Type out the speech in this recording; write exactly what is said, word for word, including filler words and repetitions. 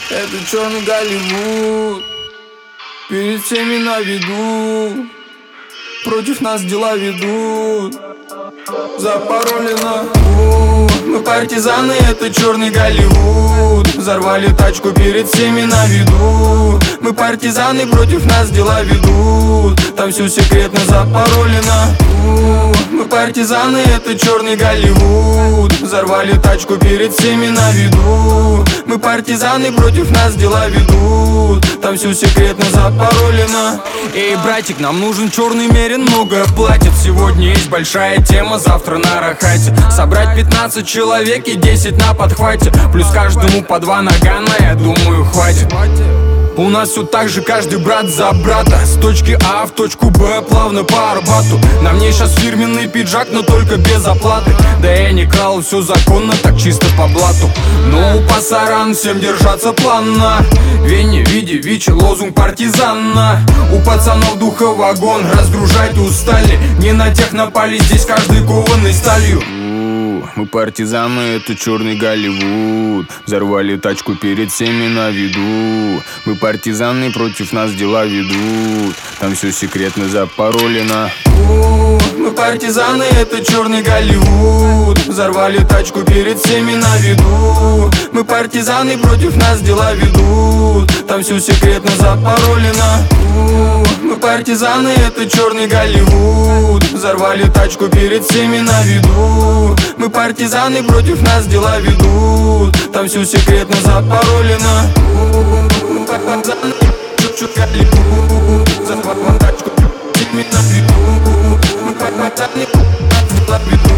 Это черный Голливуд, перед всеми на виду, против нас дела ведут, запаролено. Мы партизаны, это черный Голливуд. Взорвали тачку перед всеми на виду. Мы партизаны, против нас дела ведут. Там все секретно запаролено. Мы партизаны, это черный Голливуд. Взорвали тачку перед всеми на виду. Мы партизаны, против нас дела ведут. Там все секретно запаролено. Эй, братик, нам нужен черный мерин, много платит. Сегодня есть большая тема, завтра на рахате. Собрать пятнадцать человек и десять на подхвате. Плюс каждому по два нагана, я думаю, хватит. У нас все так же, каждый брат за брата. С точки А в точку Б плавно по Арбату. На мне сейчас фирменный пиджак, но только без оплаты. Да я не крал, все законно, так чисто по блату. Но у пасаран всем держаться планно. Вене, виде, вичи, лозунг партизана. У пацанов духа вагон, разгружать устали. Не на тех напали, здесь каждый кованный сталью. Мы партизаны, это черный Голливуд. Взорвали тачку перед всеми на виду. Мы партизаны, против нас дела ведут. Там все секретно запаролено. Мы партизаны, это черный Голливуд. Взорвали тачку перед всеми на виду. Мы партизаны, против нас дела ведут. Там все секретно запаролено. Мы партизаны, это черный Голливуд. Взорвали тачку перед всеми на виду. Мы партизаны, против нас дела ведут. Там все секретно запаролено. Мы партизаны, чуть-чуть Голливуд. Взорвали тачку перед всеми на виду. Мы партизаны, против нас дела ведут.